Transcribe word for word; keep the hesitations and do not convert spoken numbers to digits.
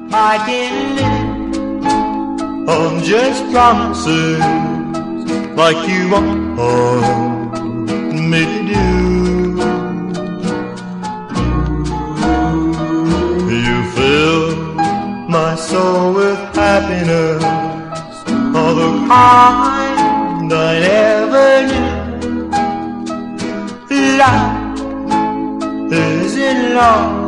I can live on just promises like you want me to do. You fill my soul with happiness, all the kind I never knew. Life is in love